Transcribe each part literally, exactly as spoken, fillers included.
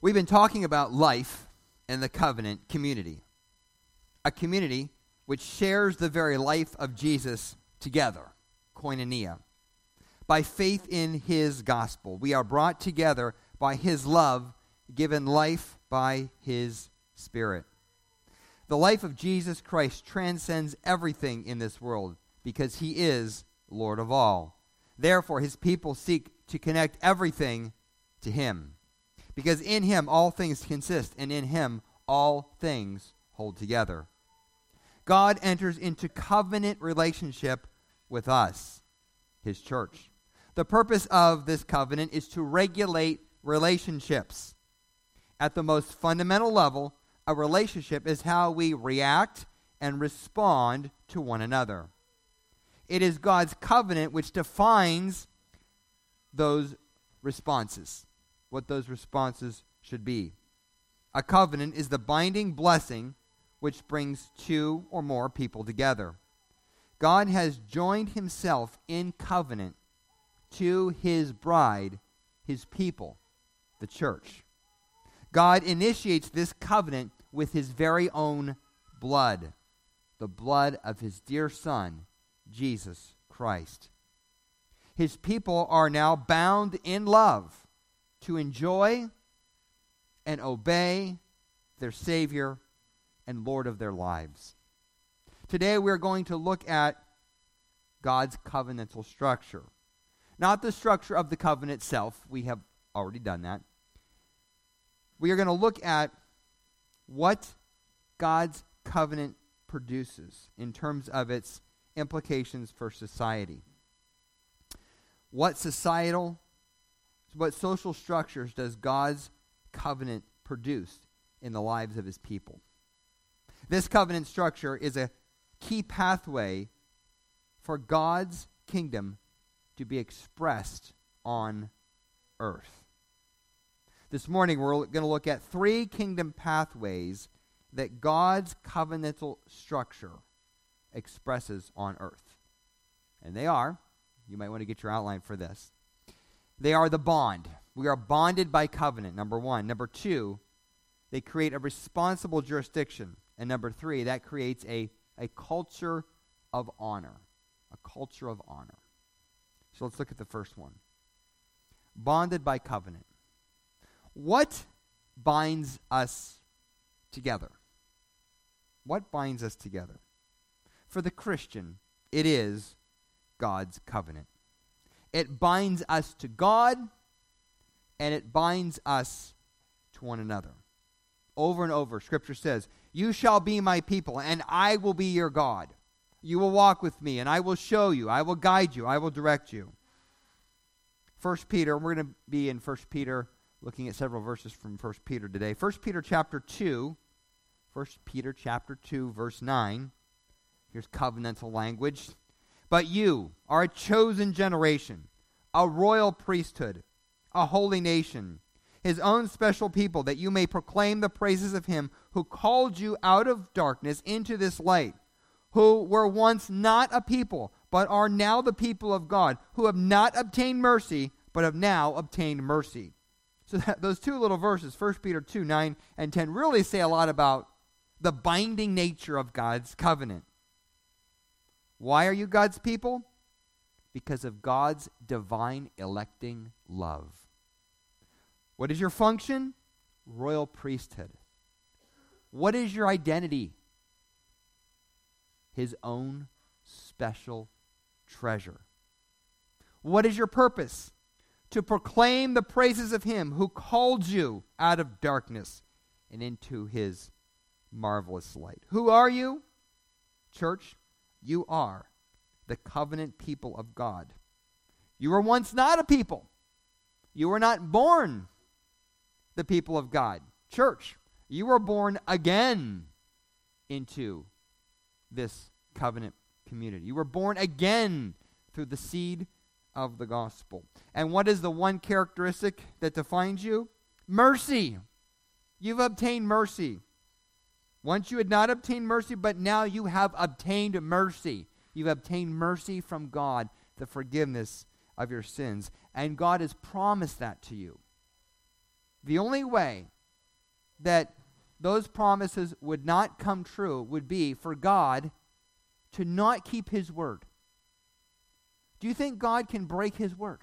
We've been talking about life in the covenant community, a community which shares the very life of Jesus together, koinonia. By faith in his gospel, we are brought together by his love, given life by his Spirit. The life of Jesus Christ transcends everything in this world because he is Lord of all. Therefore, his people seek to connect everything to him, because in him all things consist, and in him all things hold together. God enters into covenant relationship with us, his church. The purpose of this covenant is to regulate relationships. At the most fundamental level, a relationship is how we react and respond to one another. It is God's covenant which defines those responses, what those responses should be. A covenant is the binding blessing which brings two or more people together. God has joined himself in covenant to his bride, his people, the church. God initiates this covenant with his very own blood, the blood of his dear Son, Jesus Christ. His people are now bound in love to enjoy and obey their Savior and Lord of their lives. Today we're going to look at God's covenantal structure. Not the structure of the covenant itself. We have already done that. We are going to look at what God's covenant produces in terms of its implications for society. What societal, what social structures does God's covenant produce in the lives of his people? This covenant structure is a key pathway for God's kingdom to be expressed on earth. This morning we're going to look at three kingdom pathways that God's covenantal structure expresses on earth. And they are, you might want to get your outline for this, they are the bond. We are bonded by covenant, number one. Number two, they create a responsible jurisdiction. And number three, that creates a, a culture of honor. A culture of honor. So let's look at the first one. Bonded by covenant. What binds us together? What binds us together? For the Christian, it is God's covenant. It binds us to God, and it binds us to one another. Over and over, Scripture says, "You shall be my people, and I will be your God. You will walk with me, and I will show you. I will guide you. I will direct you." First Peter, we're going to be in First Peter, looking at several verses from First Peter today. First Peter chapter two, First Peter chapter two, verse nine. Here's covenantal language. "But you are a chosen generation, a royal priesthood, a holy nation, his own special people, that you may proclaim the praises of him who called you out of darkness into this light, who were once not a people, but are now the people of God, who have not obtained mercy, but have now obtained mercy." So that, those two little verses, First Peter two, nine and ten, really say a lot about the binding nature of God's covenant. Why are you God's people? Because of God's divine electing love. What is your function? Royal priesthood. What is your identity? His own special treasure. What is your purpose? To proclaim the praises of him who called you out of darkness and into his marvelous light. Who are you? Church, you are the covenant people of God. You were once not a people. You were not born the people of God. Church, you were born again into this covenant community. You were born again through the seed of the gospel. And what is the one characteristic that defines you? Mercy. You've obtained mercy. Once you had not obtained mercy, but now you have obtained mercy. You've obtained mercy from God, the forgiveness of your sins. And God has promised that to you. The only way that those promises would not come true would be for God to not keep his word. Do you think God can break his word?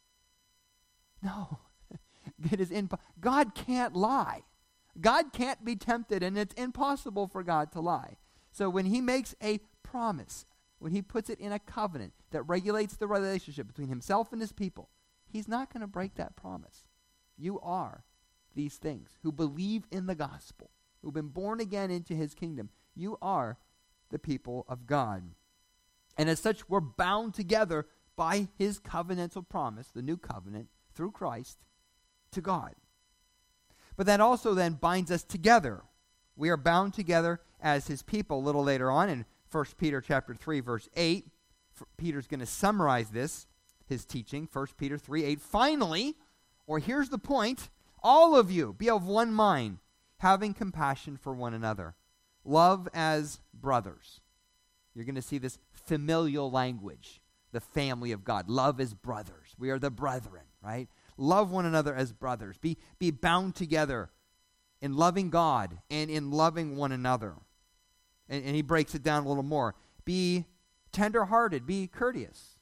No. It is imp- God can't lie. God can't be tempted, and it's impossible for God to lie. So when he makes a promise, when he puts it in a covenant that regulates the relationship between himself and his people, he's not going to break that promise. You are these things who believe in the gospel, who've been born again into his kingdom. You are the people of God. And as such, we're bound together by his covenantal promise, the new covenant, through Christ, to God. But that also then binds us together. We are bound together as his people. A little later on in First Peter chapter three, verse eight, Peter's going to summarize this, his teaching, First Peter three, eight. Finally, or here's the point, all of you be of one mind, having compassion for one another. Love as brothers. You're going to see this familial language, the family of God. Love as brothers. We are the brethren, right? Love one another as brothers. Be, be bound together in loving God and in loving one another. And, and he breaks it down a little more. Be tender-hearted. Be courteous.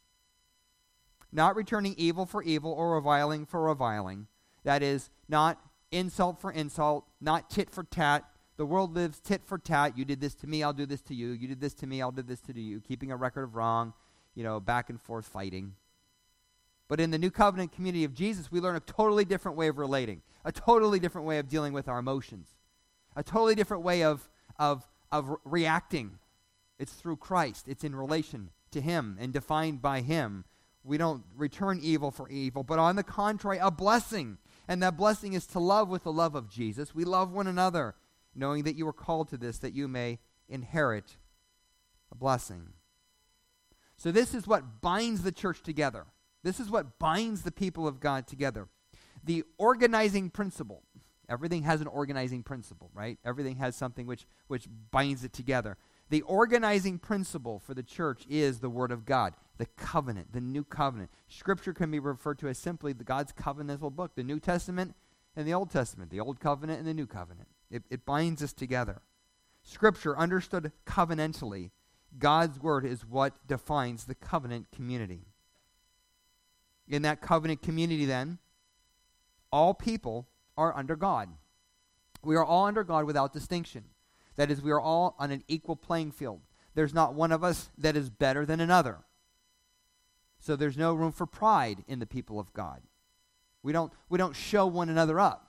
Not returning evil for evil or reviling for reviling. That is, not insult for insult, not tit for tat. The world lives tit for tat. You did this to me, I'll do this to you. You did this to me, I'll do this to you. Keeping a record of wrong, you know, back and forth fighting. But in the new covenant community of Jesus, we learn a totally different way of relating, a totally different way of dealing with our emotions, a totally different way of, of, of re- reacting. It's through Christ. It's in relation to him and defined by him. We don't return evil for evil, but on the contrary, a blessing. And that blessing is to love with the love of Jesus. We love one another, knowing that you are called to this, that you may inherit a blessing. So this is what binds the church together. This is what binds the people of God together. The organizing principle. Everything has an organizing principle, right? Everything has something which, which binds it together. The organizing principle for the church is the Word of God, the covenant, the new covenant. Scripture can be referred to as simply the God's covenantal book, the New Testament and the Old Testament, the Old Covenant and the New Covenant. It, it binds us together. Scripture, understood covenantally, God's Word is what defines the covenant community. In that covenant community, then, all people are under God. We are all under God without distinction. That is, we are all on an equal playing field. There's not one of us that is better than another. So there's no room for pride in the people of God. We don't, we don't show one another up.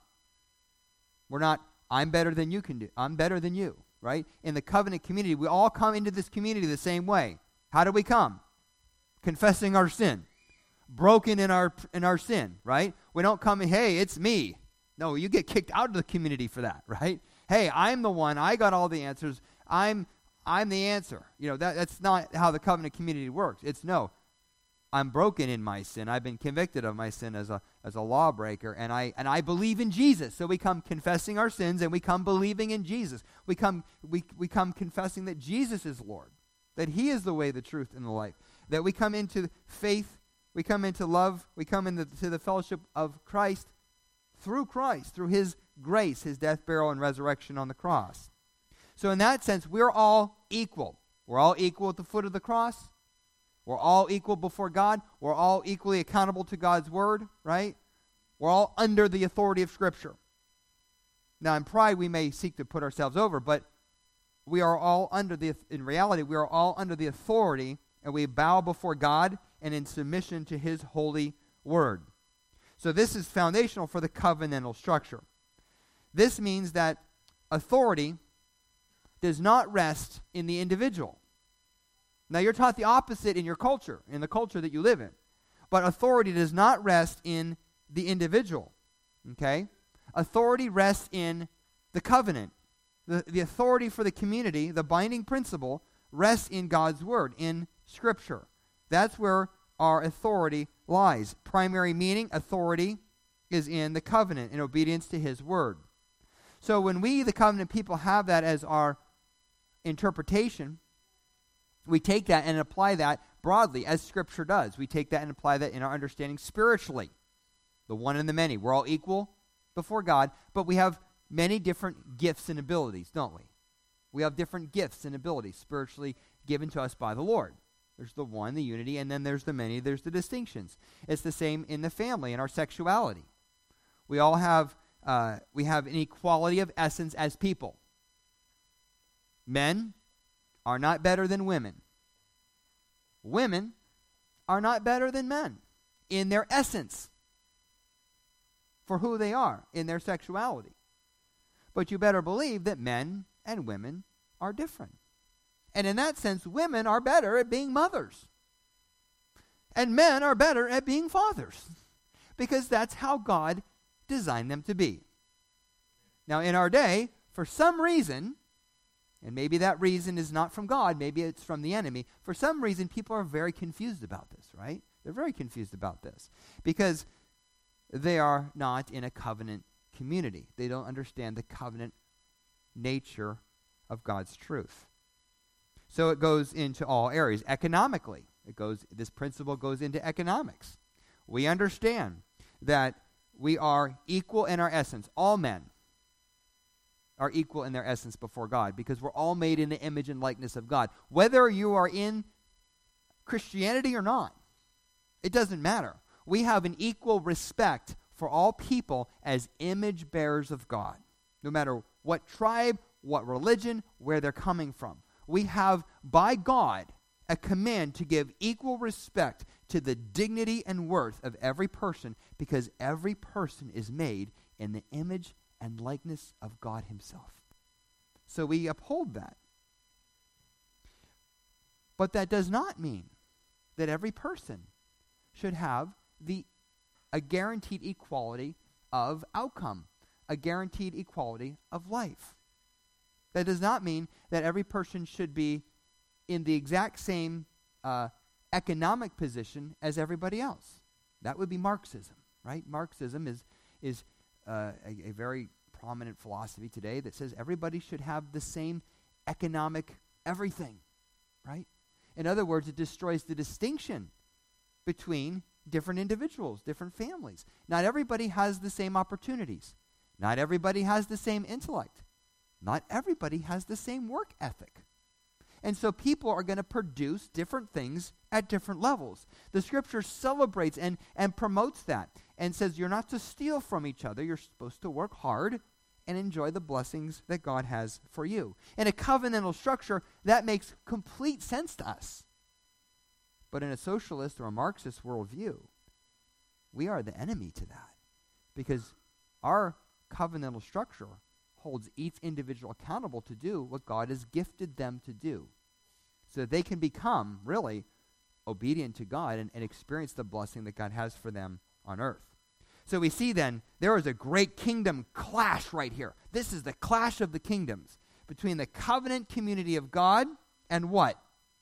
We're not, I'm better than you can do. I'm better than you, right? In the covenant community, we all come into this community the same way. How do we come? Confessing our sin. Broken in our in our sin, right? We don't come and, hey, it's me. No, you get kicked out of the community for that, right? Hey, I'm the one. I got all the answers. I'm I'm the answer. You know, that, that's not how the covenant community works. It's no, I'm broken in my sin. I've been convicted of my sin as a as a lawbreaker, and I and I believe in Jesus. So we come confessing our sins, and we come believing in Jesus. We come we we come confessing that Jesus is Lord, that he is the way, the truth, and the life. That we come into faith, we come into love, we come into to the fellowship of Christ through Christ, through his grace, his death, burial, and resurrection on the cross. So in that sense, we're all equal. We're all equal at the foot of the cross. We're all equal before God. We're all equally accountable to God's word, right? We're all under the authority of Scripture. Now, in pride, we may seek to put ourselves over, but we are all under the, in reality, we are all under the authority, and we bow before God and in submission to his holy word. So this is foundational for the covenantal structure. This means that authority does not rest in the individual. Now, you're taught the opposite in your culture, in the culture that you live in. But authority does not rest in the individual, okay? Authority rests in the covenant. The, the authority for the community, the binding principle, rests in God's word, in Scripture. That's where our authority lies. Primary meaning, authority, is in the covenant, in obedience to his word. So when we, the covenant people, have that as our interpretation, we take that and apply that broadly, as Scripture does. We take that and apply that in our understanding spiritually. The one and the many. We're all equal before God, but we have many different gifts and abilities, don't we? We have different gifts and abilities spiritually given to us by the Lord. There's the one, the unity, and then there's the many, there's the distinctions. It's the same in the family, in our sexuality. We all have, uh, we have an equality of essence as people. Men are not better than women. Women are not better than men in their essence for who they are in their sexuality. But you better believe that men and women are different. And in that sense, women are better at being mothers. And men are better at being fathers. Because that's how God designed them to be. Now, in our day, for some reason, and maybe that reason is not from God, maybe it's from the enemy, for some reason people are very confused about this, right? They're very confused about this. Because they are not in a covenant community. They don't understand the covenant nature of God's truth. So it goes into all areas. Economically, it goes. This principle goes into economics. We understand that we are equal in our essence. All men are equal in their essence before God because we're all made in the image and likeness of God. Whether you are in Christianity or not, it doesn't matter. We have an equal respect for all people as image bearers of God, no matter what tribe, what religion, where they're coming from. We have, by God, a command to give equal respect to the dignity and worth of every person because every person is made in the image and likeness of God himself. So we uphold that. But that does not mean that every person should have the a guaranteed equality of outcome, a guaranteed equality of life. That does not mean that every person should be in the exact same uh, economic position as everybody else. That would be Marxism, right? Marxism is is uh, a, a very prominent philosophy today that says everybody should have the same economic everything, right? In other words, it destroys the distinction between different individuals, different families. Not everybody has the same opportunities. Not everybody has the same intellect. Not everybody has the same work ethic. And so people are going to produce different things at different levels. The scripture celebrates and, and promotes that and says you're not to steal from each other. You're supposed to work hard and enjoy the blessings that God has for you. In a covenantal structure, that makes complete sense to us. But in a socialist or a Marxist worldview, we are the enemy to that because our covenantal structure holds each individual accountable to do what God has gifted them to do so that they can become really obedient to God and, and experience the blessing that God has for them on earth. So we see then there is a great kingdom clash right here. This is the clash of the kingdoms between the covenant community of God and what?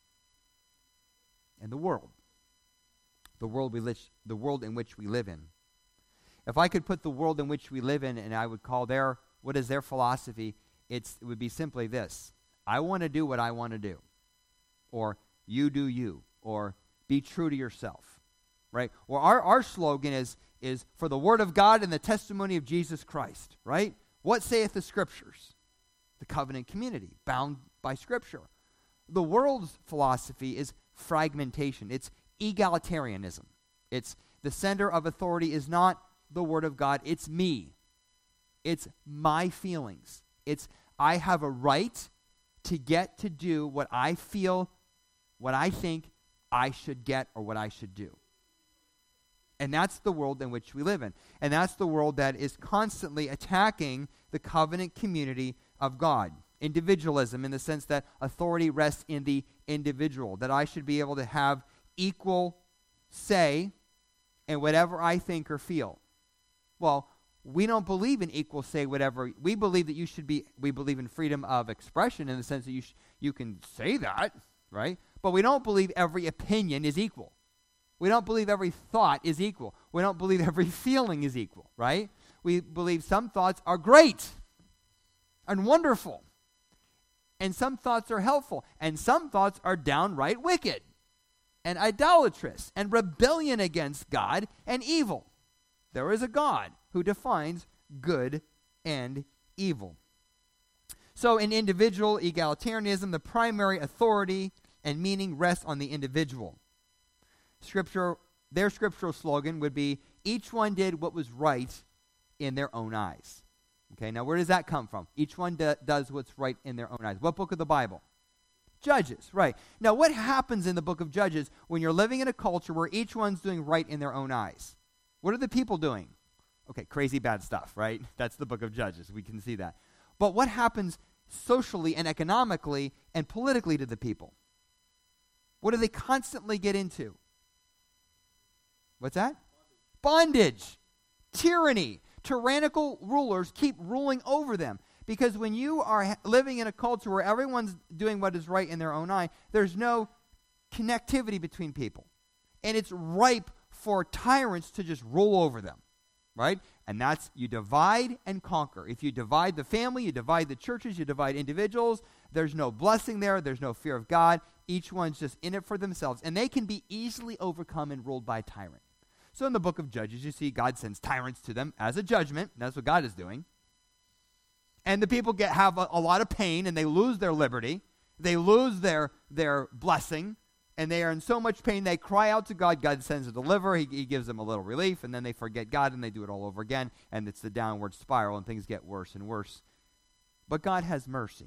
And the world. The world we li- the world in which we live in. If I could put the world in which we live in and I would call their, what is their philosophy, it's, it would be simply this. I want to do what I want to do. Or you do you. Or be true to yourself. Right? Or our, our slogan is, is for the word of God and the testimony of Jesus Christ. Right? What saith the scriptures? The covenant community, bound by scripture. The world's philosophy is fragmentation. It's egalitarianism. It's the center of authority is not the word of God. It's me. It's my feelings. It's I have a right to get to do what I feel, what I think I should get or what I should do. And that's the world in which we live in. And that's the world that is constantly attacking the covenant community of God. Individualism in the sense that authority rests in the individual, that I should be able to have equal say in whatever I think or feel. Well, we don't believe in equal say whatever. We believe that you should be, we believe in freedom of expression in the sense that you sh- you can say that, right? But we don't believe every opinion is equal. We don't believe every thought is equal. We don't believe every feeling is equal, right? We believe some thoughts are great and wonderful. And some thoughts are helpful. And some thoughts are downright wicked and idolatrous and rebellion against God and evil. There is a God who defines good and evil. So in individual egalitarianism, the primary authority and meaning rests on the individual. Scripture, their scriptural slogan would be, each one did what was right in their own eyes. Okay, now where does that come from? Each one do, does what's right in their own eyes. What book of the Bible? Judges, right. Now what happens in the book of Judges when you're living in a culture where each one's doing right in their own eyes? What are the people doing? Okay, crazy bad stuff, right? That's the book of Judges. We can see that. But what happens socially and economically and politically to the people? What do they constantly get into? What's that? Bondage, tyranny. Tyrannical rulers keep ruling over them. Because when you are ha- living in a culture where everyone's doing what is right in their own eye, there's no connectivity between people. And it's ripe for tyrants to just rule over them, right? And that's, you divide and conquer. If you divide the family, you divide the churches, you divide individuals, there's no blessing there, there's no fear of God. Each one's just in it for themselves. And they can be easily overcome and ruled by a tyrant. So in the book of Judges, you see God sends tyrants to them as a judgment. That's what God is doing. And the people get have a, a lot of pain, and they lose their liberty. They lose their, their blessing, and they are in so much pain, they cry out to God. God sends a deliverer. He, he gives them a little relief, and then they forget God, and they do it all over again, and it's the downward spiral, and things get worse and worse. But God has mercy.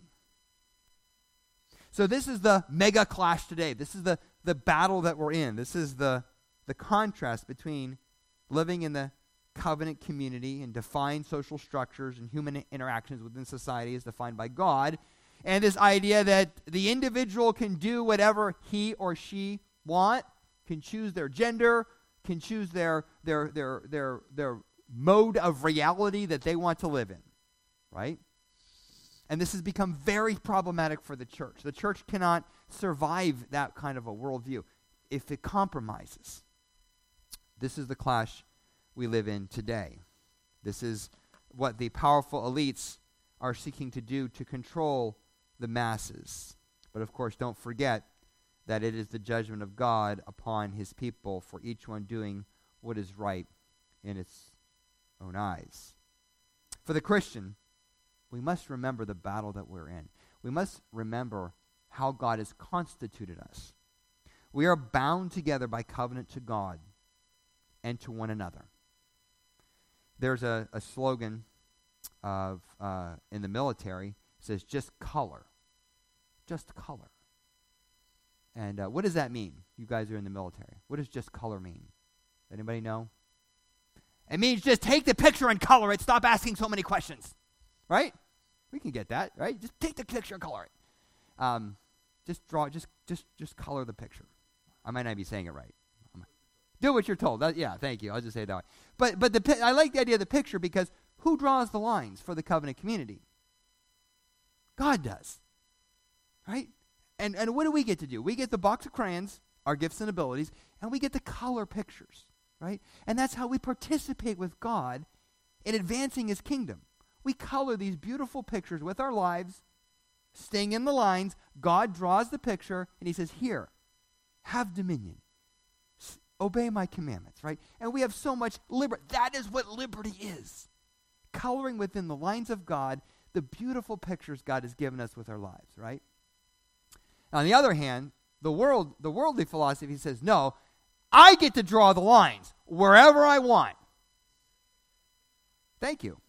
So this is the mega clash today. This is the, the battle that we're in. This is the, the contrast between living in the covenant community and defined social structures and human interactions within society as defined by God, and this idea that the individual can do whatever he or she want, can choose their gender, can choose their their their their their mode of reality that they want to live in, right? And this has become very problematic for the church. The church cannot survive that kind of a worldview if it compromises. This is the clash we live in today. This is what the powerful elites are seeking to do to control the masses. But of course, don't forget that it is the judgment of God upon his people for each one doing what is right in its own eyes. For the Christian, we must remember the battle that we're in. We must remember how God has constituted us. We are bound together by covenant to God and to one another. There's a, a slogan of uh, in the military. It says, just color. Just color. And uh, what does that mean? You guys are in the military. What does just color mean? Anybody know? It means just take the picture and color it. Stop asking so many questions. Right? We can get that, right? Just take the picture and color it. Um, just draw, just just just color the picture. I might not be saying it right. Do what you're told. That, yeah, thank you. I'll just say it that way. But but the I like the idea of the picture because who draws the lines for the covenant community? God does. Right? And and what do we get to do? We get the box of crayons, our gifts and abilities, and we get to color pictures. Right? And that's how we participate with God in advancing his kingdom. We color these beautiful pictures with our lives, staying in the lines. God draws the picture, and he says, here, have dominion. Obey my commandments, right? And we have so much liberty. That is what liberty is. Coloring within the lines of God the beautiful pictures God has given us with our lives, right? On the other hand, the world, the worldly philosophy says, no, I get to draw the lines wherever I want. Thank you.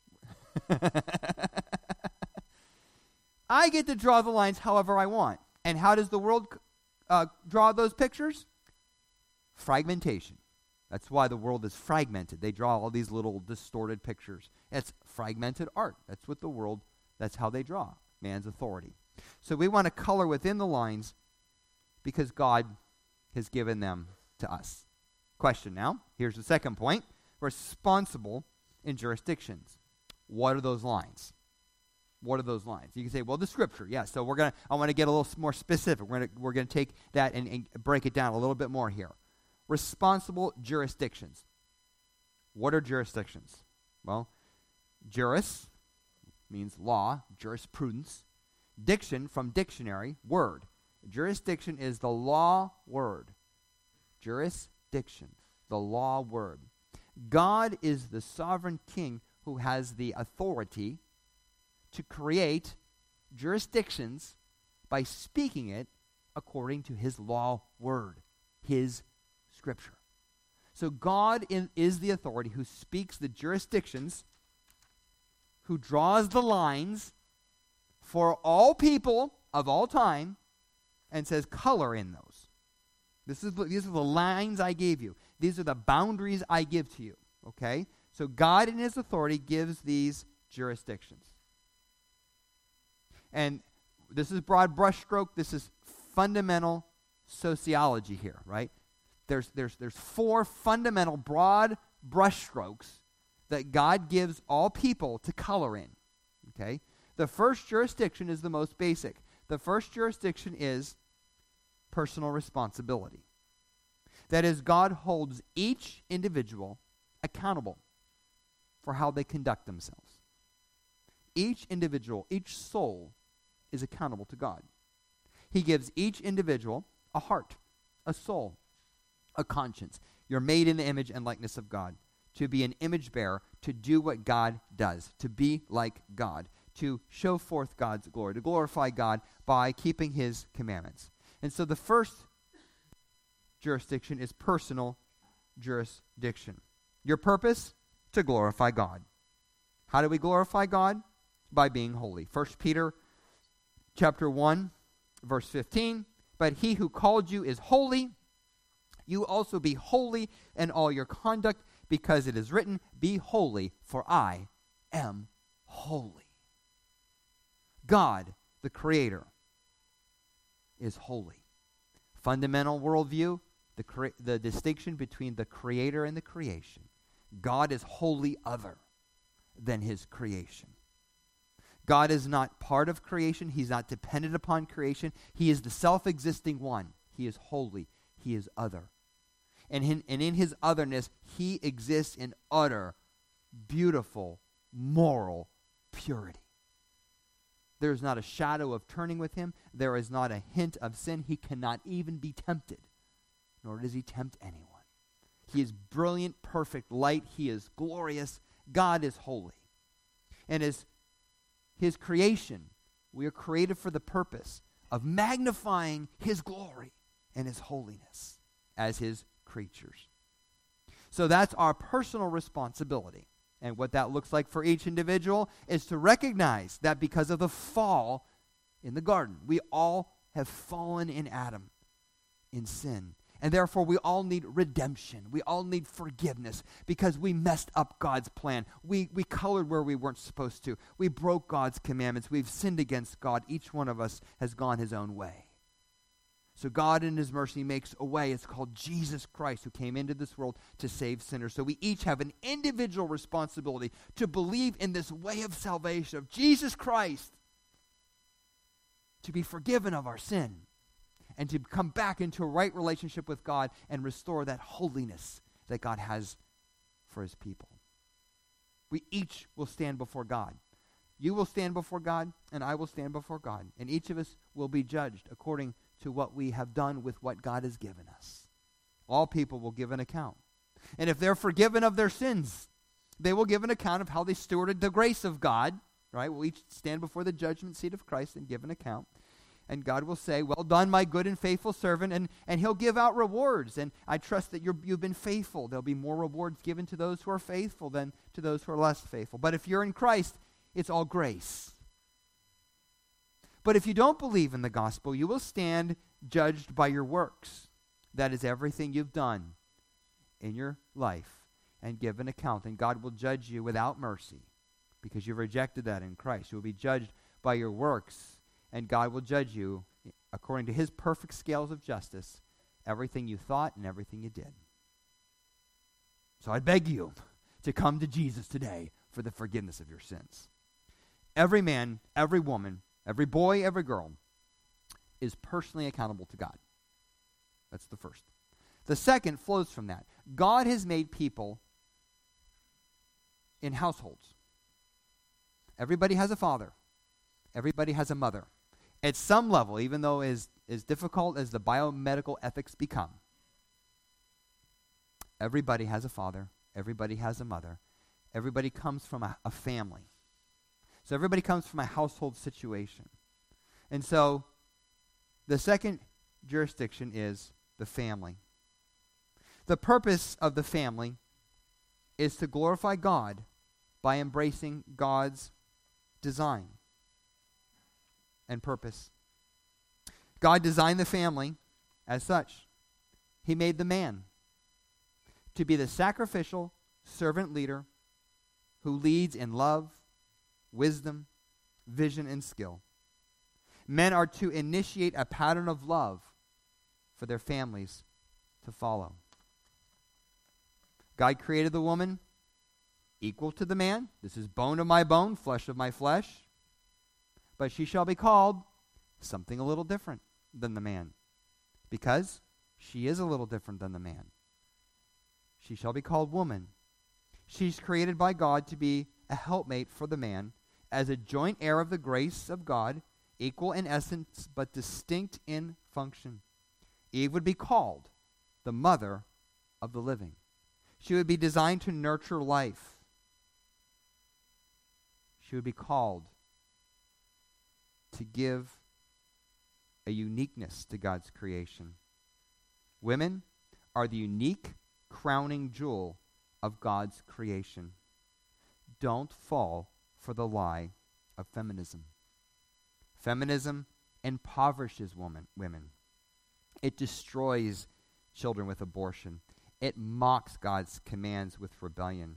I get to draw the lines however I want. And how does the world uh, draw those pictures? Fragmentation. That's why the world is fragmented. They draw all these little distorted pictures. It's fragmented art. That's what the world, that's how they draw man's authority. So we want to color within the lines because God has given them to us. Question now, here's the second point. Responsible in jurisdictions. What are those lines? What are those lines? You can say, well, the scripture. Yeah, so we're going to, I want to get a little more specific. We're going to we're going to take that and, and break it down a little bit more here. Responsible jurisdictions. What are jurisdictions? Well, juris means law, jurisprudence. Diction from dictionary, word. Jurisdiction is the law word. Jurisdiction, the law word. God is the sovereign king who has the authority to create jurisdictions by speaking it according to his law word, his scripture. So God in, is the authority who speaks the jurisdictions, who draws the lines for all people of all time, and says, color in those. This is, these are the lines I gave you. These are the boundaries I give to you. Okay? So God in his authority gives these jurisdictions. And this is broad brushstroke. This is fundamental sociology here, right? There's, there's, there's four fundamental broad brushstrokes that God gives all people to color in. Okay? The first jurisdiction is the most basic. The first jurisdiction is personal responsibility. That is, God holds each individual accountable for how they conduct themselves. Each individual, each soul is accountable to God. He gives each individual a heart, a soul, a conscience. You're made in the image and likeness of God, to be an image bearer, to do what God does, to be like God, to show forth God's glory, to glorify God by keeping his commandments. And so the first jurisdiction is personal jurisdiction. Your purpose? To glorify God. How do we glorify God? By being holy. First Peter chapter one, verse fifteen. But he who called you is holy. You also be holy in all your conduct, because it is written, be holy, for I am holy. God, the Creator, is holy. Fundamental worldview, the, cre- the distinction between the Creator and the creation. God is wholly other than his creation. God is not part of creation. He's not dependent upon creation. He is the self-existing one. He is holy. He is other. And in, and in his otherness, he exists in utter, beautiful, moral purity. There is not a shadow of turning with him. There is not a hint of sin. He cannot even be tempted, nor does he tempt anyone. He is brilliant, perfect light. He is glorious. God is holy. And as his creation, we are created for the purpose of magnifying his glory and his holiness as his creatures. So that's our personal responsibility. And what that looks like for each individual is to recognize that because of the fall in the garden, we all have fallen in Adam in sin. And therefore, we all need redemption. We all need forgiveness because we messed up God's plan. We, we colored where we weren't supposed to. We broke God's commandments. We've sinned against God. Each one of us has gone his own way. So God in his mercy makes a way. It's called Jesus Christ, who came into this world to save sinners. So we each have an individual responsibility to believe in this way of salvation of Jesus Christ, to be forgiven of our sin, and to come back into a right relationship with God and restore that holiness that God has for his people. We each will stand before God. You will stand before God, and I will stand before God. And each of us will be judged according to what we have done with what God has given us. All people will give an account. And if they're forgiven of their sins, they will give an account of how they stewarded the grace of God, right? We'll each stand before the judgment seat of Christ and give an account. And God will say, well done, my good and faithful servant, and, and he'll give out rewards. And I trust that you're, you've been faithful. There'll be more rewards given to those who are faithful than to those who are less faithful. But if you're in Christ, it's all grace. But if you don't believe in the gospel, you will stand judged by your works. That is everything you've done in your life, and give an account. And God will judge you without mercy because you've rejected that in Christ. You will be judged by your works. And God will judge you according to his perfect scales of justice, everything you thought and everything you did. So I beg you to come to Jesus today for the forgiveness of your sins. Every man, every woman, every boy, every girl is personally accountable to God. That's the first. The second flows from that. God has made people in households. Everybody has a father. Everybody has a mother. At some level, even though as, as difficult as the biomedical ethics become, everybody has a father, everybody has a mother, everybody comes from a, a family. So everybody comes from a household situation. And so the second jurisdiction is the family. The purpose of the family is to glorify God by embracing God's design and purpose. God designed the family as such. He made the man to be the sacrificial servant leader who leads in love, wisdom, vision, and skill. Men are to initiate a pattern of love for their families to follow. God created the woman equal to the man. This is bone of my bone, flesh of my flesh. But she shall be called something a little different than the man, because she is a little different than the man. She shall be called woman. She's created by God to be a helpmate for the man, as a joint heir of the grace of God, equal in essence but distinct in function. Eve would be called the mother of the living. She would be designed to nurture life. She would be called to give a uniqueness to God's creation. Women are the unique crowning jewel of God's creation. Don't fall for the lie of feminism. Feminism impoverishes woman, women. It destroys children with abortion. It mocks God's commands with rebellion.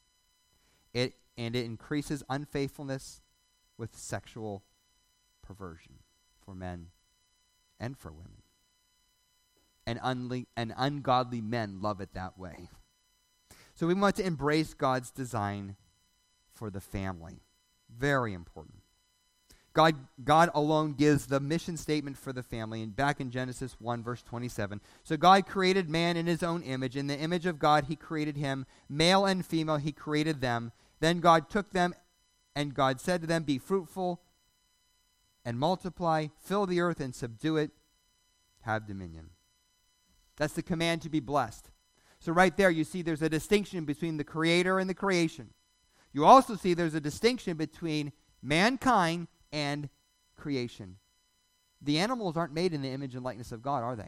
It and it increases unfaithfulness with sexual perversion for men and for women. And, unle- and ungodly men love it that way. So we want to embrace God's design for the family. Very important. God, God alone gives the mission statement for the family. And back in Genesis one, verse twenty-seven. So God created man in his own image. In the image of God, he created him. Male and female, he created them. Then God took them, and God said to them, be fruitful and multiply, fill the earth and subdue it, have dominion. That's the command to be blessed. So right there you see there's a distinction between the creator and the creation. You also see there's a distinction between mankind and creation. The animals aren't made in the image and likeness of God, are they?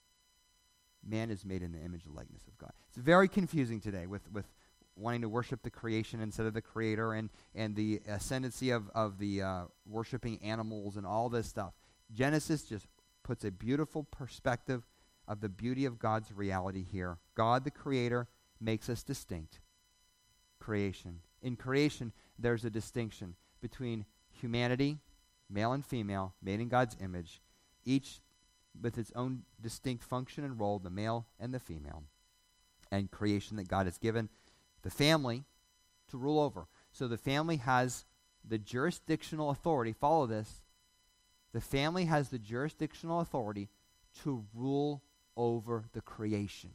Man is made in the image and likeness of God. It's very confusing today with, with wanting to worship the creation instead of the creator, and, and the ascendancy of, of the uh, worshiping animals and all this stuff. Genesis just puts a beautiful perspective of the beauty of God's reality here. God, the creator, makes us distinct. Creation. In creation, there's a distinction between humanity, male and female, made in God's image, each with its own distinct function and role, the male and the female, and creation that God has given the family to rule over. So the family has the jurisdictional authority. Follow this. The family has the jurisdictional authority to rule over the creation.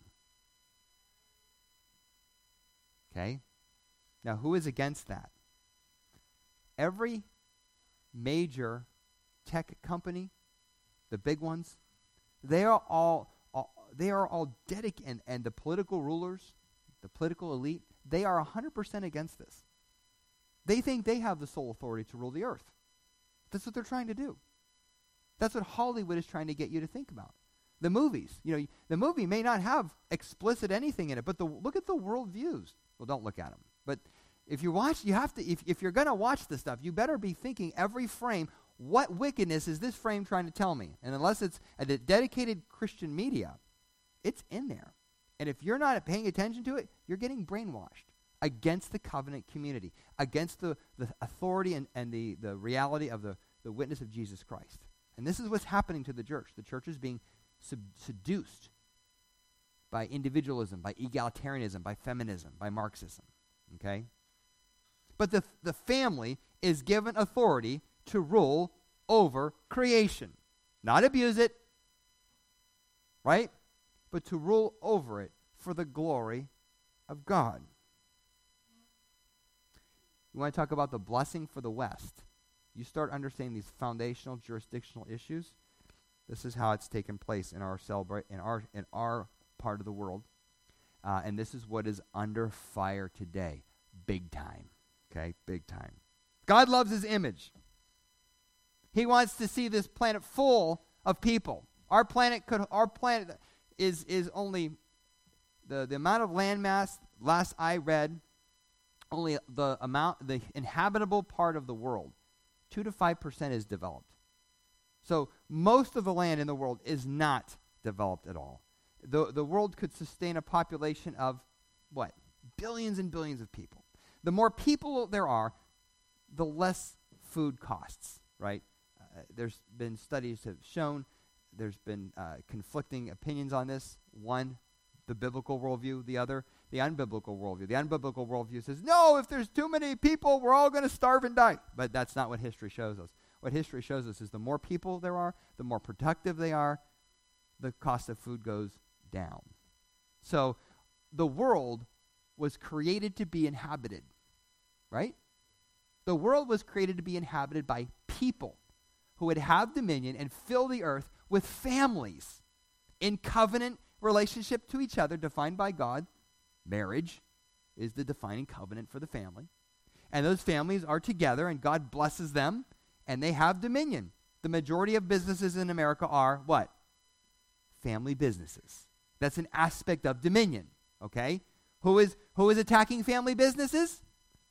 Okay? Now, who is against that? Every major tech company, the big ones, they are all, all they are all dedicated, and, and the political rulers, the political elite, they are one hundred percent against this. They think they have the sole authority to rule the earth. That's what they're trying to do. That's what Hollywood is trying to get you to think about. The movies, you know, the movie may not have explicit anything in it, but the, look at the world views. Well, don't look at them. But if you watch, you have to, if, if you're going to watch this stuff, you better be thinking every frame, what wickedness is this frame trying to tell me? And unless it's a de- dedicated Christian media, it's in there. And if you're not paying attention to it, you're getting brainwashed against the covenant community, against the, the authority and, and the, the reality of the, the witness of Jesus Christ. And this is what's happening to the church. The church is being sub- seduced by individualism, by egalitarianism, by feminism, by Marxism. Okay? But the, the family is given authority to rule over creation. Not abuse it, right? But to rule over it for the glory of God. You want to talk about the blessing for the West? You start understanding these foundational jurisdictional issues. This is how it's taken place in our celebra- in our in our part of the world, uh, and this is what is under fire today, big time. Okay, big time. God loves his image. He wants to see this planet full of people. Our planet could our planet is is only the, the amount of land mass, last I read, only the amount the inhabitable part of the world, two to five percent is developed. So most of the land in the world is not developed at all. The the world could sustain a population of what? Billions and billions of people. The more people there are, the less food costs, right? Uh, there's been studies that have shown, there's been uh, conflicting opinions on this. One, the biblical worldview. The other, the unbiblical worldview. The unbiblical worldview says, no, if there's too many people, we're all going to starve and die. But that's not what history shows us. What history shows us is the more people there are, the more productive they are, the cost of food goes down. So the world was created to be inhabited, right? The world was created to be inhabited by people who would have dominion and fill the earth with families in covenant relationship to each other, defined by God. Marriage is the defining covenant for the family. And those families are together, and God blesses them, and they have dominion. The majority of businesses in America are what? Family businesses. That's an aspect of dominion, okay? Who is who is attacking family businesses?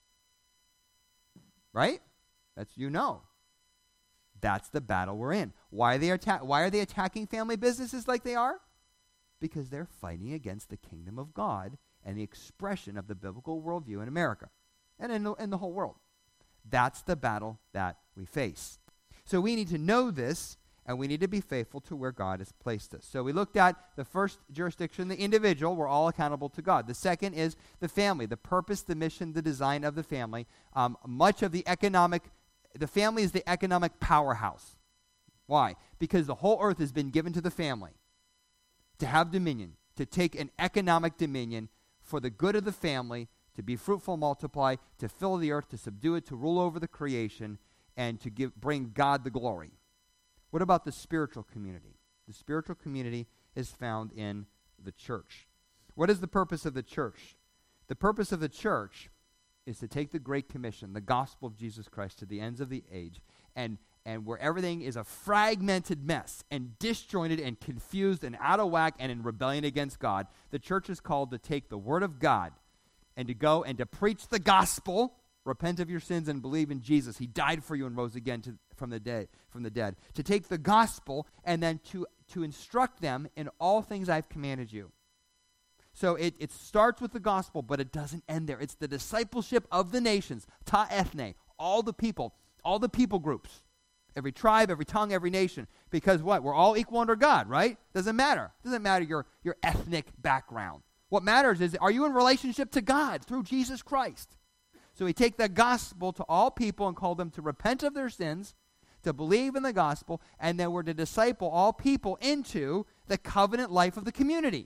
Right? That's, you know. That's the battle we're in. Why are they atta- why are they attacking family businesses like they are? Because they're fighting against the kingdom of God and the expression of the biblical worldview in America and in the, in the whole world. That's the battle that we face. So we need to know this, and we need to be faithful to where God has placed us. So we looked at the first jurisdiction, the individual. We're all accountable to God. The second is the family, the purpose, the mission, the design of the family. Um, much of the economic, the family is the economic powerhouse. Why? Because the whole earth has been given to the family to have dominion, to take an economic dominion for the good of the family, to be fruitful, multiply, to fill the earth, to subdue it, to rule over the creation, and to give bring God the glory. What about the spiritual community? The spiritual community is found in the church. What is the purpose of the church? The purpose of the church is to take the Great Commission, the gospel of Jesus Christ, to the ends of the age, and, and where everything is a fragmented mess and disjointed and confused and out of whack and in rebellion against God, the church is called to take the word of God and to go and to preach the gospel. Repent of your sins and believe in Jesus. He died for you and rose again to, from the dead. From the dead. To take the gospel and then to, to instruct them in all things I've commanded you. So it, it starts with the gospel, but it doesn't end there. It's the discipleship of the nations, ta ethne, all the people, all the people groups, every tribe, every tongue, every nation. Because what? We're all equal under God, right? Doesn't matter. Doesn't matter your, your ethnic background. What matters is, are you in relationship to God through Jesus Christ? So we take the gospel to all people and call them to repent of their sins, to believe in the gospel, and then we're to disciple all people into the covenant life of the community.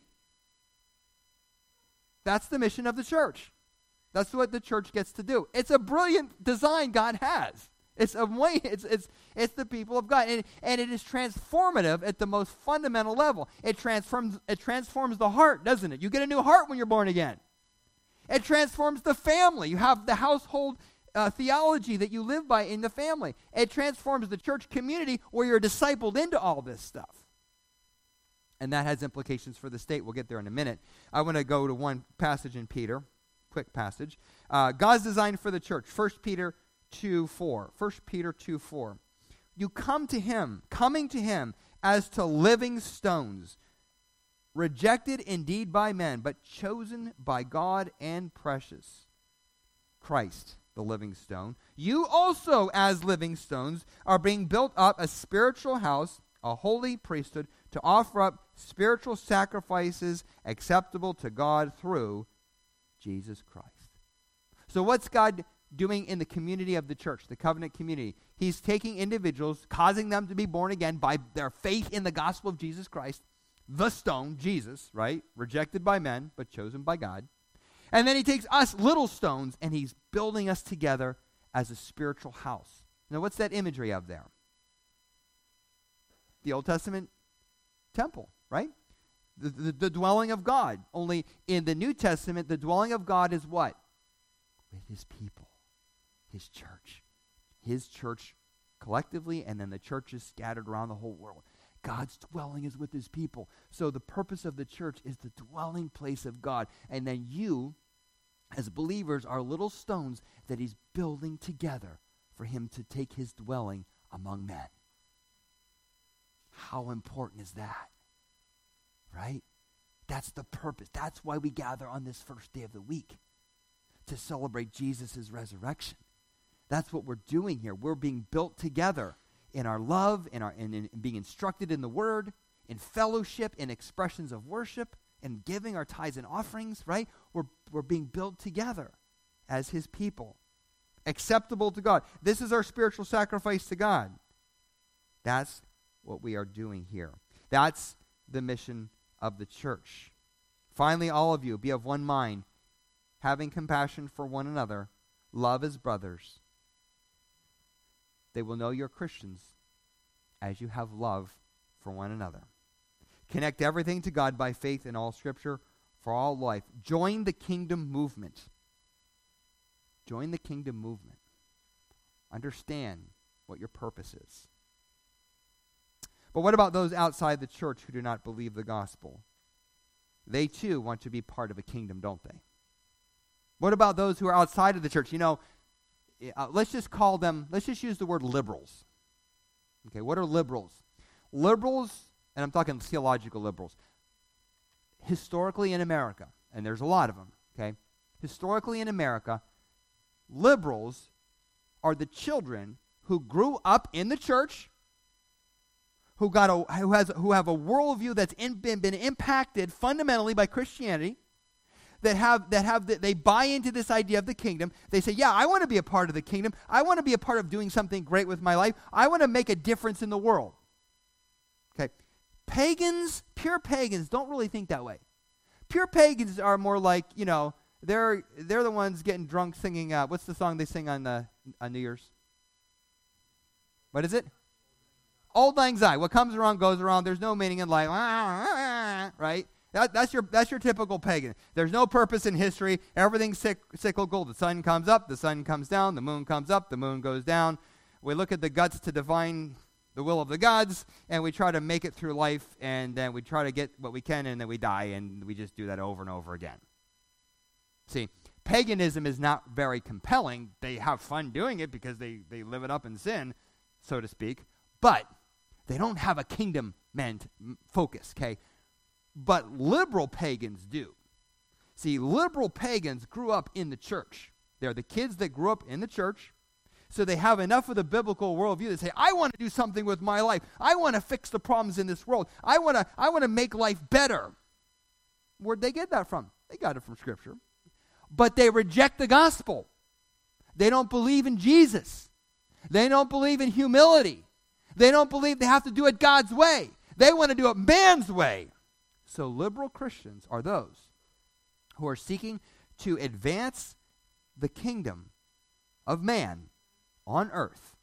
That's the mission of the church. That's what the church gets to do. It's a brilliant design God has. It's a way, it's it's it's the people of God. And, and it is transformative at the most fundamental level. It transforms it transforms the heart, doesn't it? You get a new heart when you're born again. It transforms the family. You have the household uh, theology that you live by in the family. It transforms the church community where you're discipled into all this stuff. And that has implications for the state. We'll get there in a minute. I want to go to one passage in Peter, quick passage. Uh, God's design for the church, First Peter two four. First Peter two four. You come to him, coming to him as to living stones, rejected indeed by men, but chosen by God and precious. Christ, the living stone. You also, as living stones, are being built up a spiritual house, a holy priesthood, to offer up spiritual sacrifices acceptable to God through Jesus Christ. So what's God doing in the community of the church, the covenant community? He's taking individuals, causing them to be born again by their faith in the gospel of Jesus Christ, the stone, Jesus, right? Rejected by men, but chosen by God. And then he takes us, little stones, and he's building us together as a spiritual house. Now, what's that imagery of there? The Old Testament temple, right? The, the, the dwelling of God. Only in the New Testament, the dwelling of God is what? With his people, his church. his church collectively, and then the churches scattered around the whole world. God's dwelling is with his people. So the purpose of the church is the dwelling place of God. And then you, as believers, are little stones that he's building together for him to take his dwelling among men. How important is that? Right? That's the purpose. That's why we gather on this first day of the week, to celebrate Jesus' resurrection. That's what we're doing here. We're being built together in our love, in, our, in, in being instructed in the word, in fellowship, in expressions of worship, and giving our tithes and offerings, right? We're, we're being built together as his people, acceptable to God. This is our spiritual sacrifice to God. That's what we are doing here. That's the mission of the church. Finally, all of you, be of one mind, having compassion for one another, love as brothers. They will know you're Christians as you have love for one another. Connect everything to God by faith in all Scripture for all life. Join the kingdom movement. Join the kingdom movement. Understand what your purpose is. But what about those outside the church who do not believe the gospel? They too want to be part of a kingdom, don't they? What about those who are outside of the church? You know, uh, let's just call them, let's just use the word liberals. Okay, what are liberals? Liberals, and I'm talking theological liberals, historically in America, and there's a lot of them, okay? Historically in America, liberals are the children who grew up in the church, who got a who has who have a worldview that's in, been, been impacted fundamentally by Christianity, that have that have the, they buy into this idea of the kingdom. They say, yeah, I want to be a part of the kingdom. I want to be a part of doing something great with my life. I want to make a difference in the world. Okay, pagans, pure pagans, don't really think that way. Pure pagans are more like, you know, they're they're the ones getting drunk singing. Uh, what's the song they sing on uh, on New Year's? What is it? Old Lang Syne. What comes around goes around. There's no meaning in life. Right? That, that's your that's your typical pagan. There's no purpose in history. Everything's cyc- cyclical. The sun comes up, the sun comes down, the moon comes up, the moon goes down. We look at the guts to divine the will of the gods, and we try to make it through life, and then we try to get what we can, and then we die, and we just do that over and over again. See, paganism is not very compelling. They have fun doing it because they, they live it up in sin, so to speak, but they don't have a kingdom meant focus, okay? But liberal pagans do. See, liberal pagans grew up in the church. They're the kids that grew up in the church, so they have enough of the biblical worldview to say, I want to do something with my life. I want to fix the problems in this world. I want to I want to make life better. Where'd they get that from? They got it from Scripture. But they reject the gospel. They don't believe in Jesus. They don't believe in humility. They don't believe they have to do it God's way. They want to do it man's way. So liberal Christians are those who are seeking to advance the kingdom of man on earth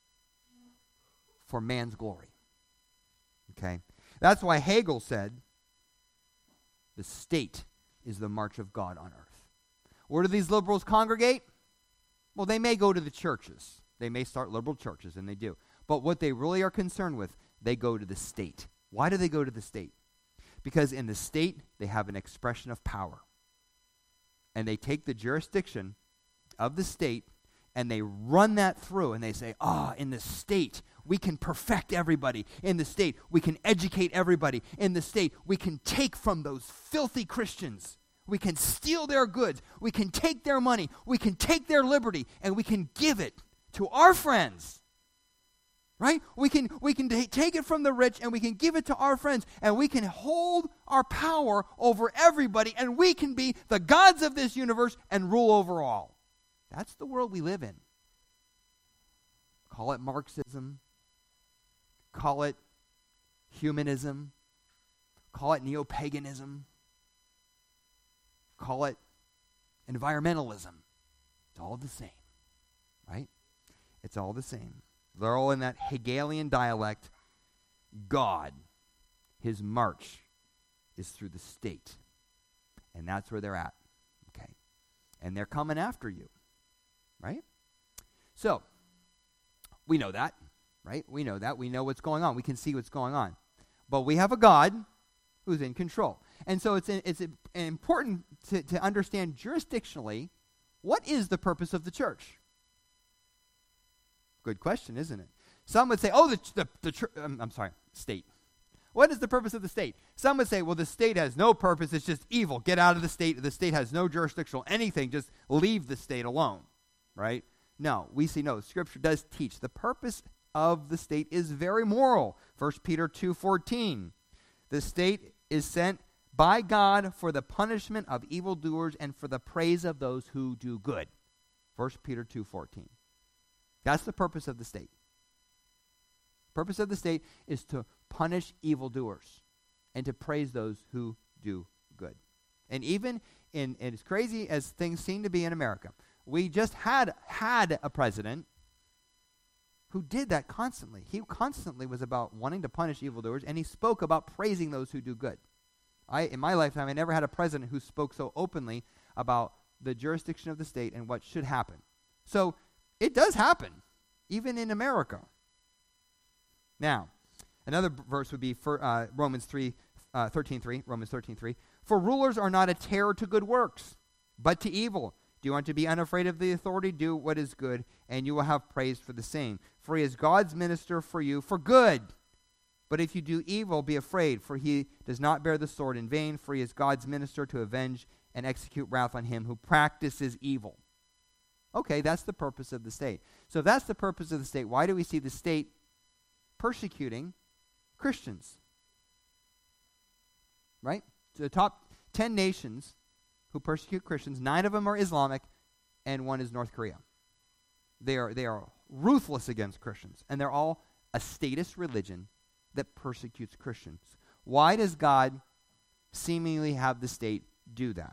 for man's glory. Okay? That's why Hegel said the state is the march of God on earth. Where do these liberals congregate? Well, they may go to the churches. They may start liberal churches, and they do. But what they really are concerned with, they go to the state. Why do they go to the state? Because in the state, they have an expression of power. And they take the jurisdiction of the state, and they run that through, and they say, ah, oh, in the state, we can perfect everybody. In the state, we can educate everybody. In the state, we can take from those filthy Christians. We can steal their goods. We can take their money. We can take their liberty, and we can give it to our friends. Right? We can we can t- take it from the rich, and we can give it to our friends, and we can hold our power over everybody, and we can be the gods of this universe and rule over all. That's the world we live in. Call it Marxism. Call it humanism. Call it neo-paganism. Call it environmentalism. It's all the same. Right? It's all the same. They're all in that Hegelian dialect. God, his march is through the state. And that's where they're at. Okay. And they're coming after you. Right? So, We know that, right? We know that. We know what's going on. We can see what's going on. But we have a God who's in control. And so it's, it's important to, to understand jurisdictionally, what is the purpose of the church? Good question, isn't it? Some would say, oh, the, the, the church, um, I'm sorry, state. What is the purpose of the state? Some would say, well, the state has no purpose. It's just evil. Get out of the state. The state has no jurisdictional anything. Just leave the state alone, right? No, we see no. Scripture does teach the purpose of the state is very moral. First Peter two fourteen. The state is sent by God for the punishment of evildoers and for the praise of those who do good. First Peter two fourteen. That's the purpose of the state. Purpose of the state is to punish evildoers and to praise those who do good. And even in, and as crazy as things seem to be in America, we just had had a president who did that constantly. He constantly was about wanting to punish evildoers, and he spoke about praising those who do good. I, in my lifetime, I never had a president who spoke so openly about the jurisdiction of the state and what should happen. So it does happen, even in America. Now, another b- verse would be for, uh, Romans three, uh, thirteen three, Romans thirteen three. For rulers are not a terror to good works, but to evil. Do you want to be unafraid of the authority? Do what is good, and you will have praise for the same. For he is God's minister for you for good. But if you do evil, be afraid, for he does not bear the sword in vain, for he is God's minister to avenge and execute wrath on him who practices evil. Okay, that's the purpose of the state. So if that's the purpose of the state, why do we see the state persecuting Christians? Right? So the top ten nations who persecute Christians, nine of them are Islamic, and one is North Korea. They are, they are ruthless against Christians, and they're all a statist religion that persecutes Christians. Why does God seemingly have the state do that?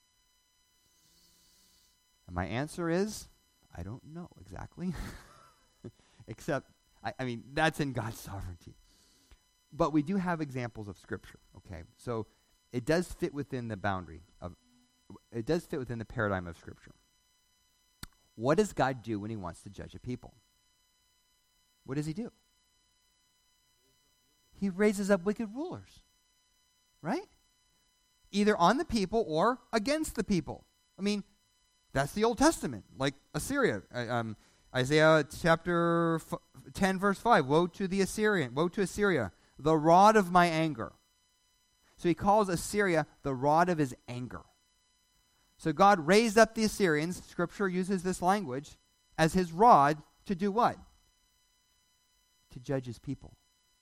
And my answer is, I don't know exactly. Except, I, I mean, that's in God's sovereignty. But we do have examples of Scripture, okay? So it does fit within the boundary of, it does fit within the paradigm of Scripture. What does God do when he wants to judge a people? What does he do? He raises up wicked rulers, right? Either on the people or against the people. I mean, that's the Old Testament, like Assyria. Uh, um, Isaiah chapter f- ten, verse five, woe to the Assyrian, woe to Assyria, the rod of my anger. So he calls Assyria the rod of his anger. So God raised up the Assyrians, Scripture uses this language, as his rod to do what? To judge his people.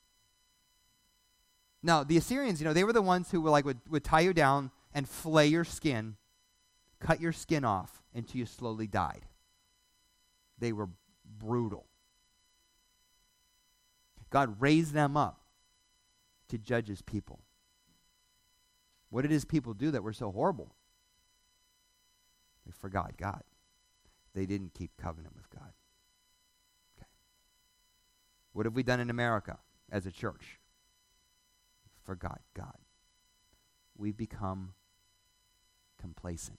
Now, the Assyrians, you know, they were the ones who were like would, would tie you down and flay your skin, cut your skin off until you slowly died. They were brutal. God raised them up to judge his people. What did his people do that were so horrible? They forgot God. They didn't keep covenant with God. Okay. What have we done in America as a church? Forgot God. We've become complacent.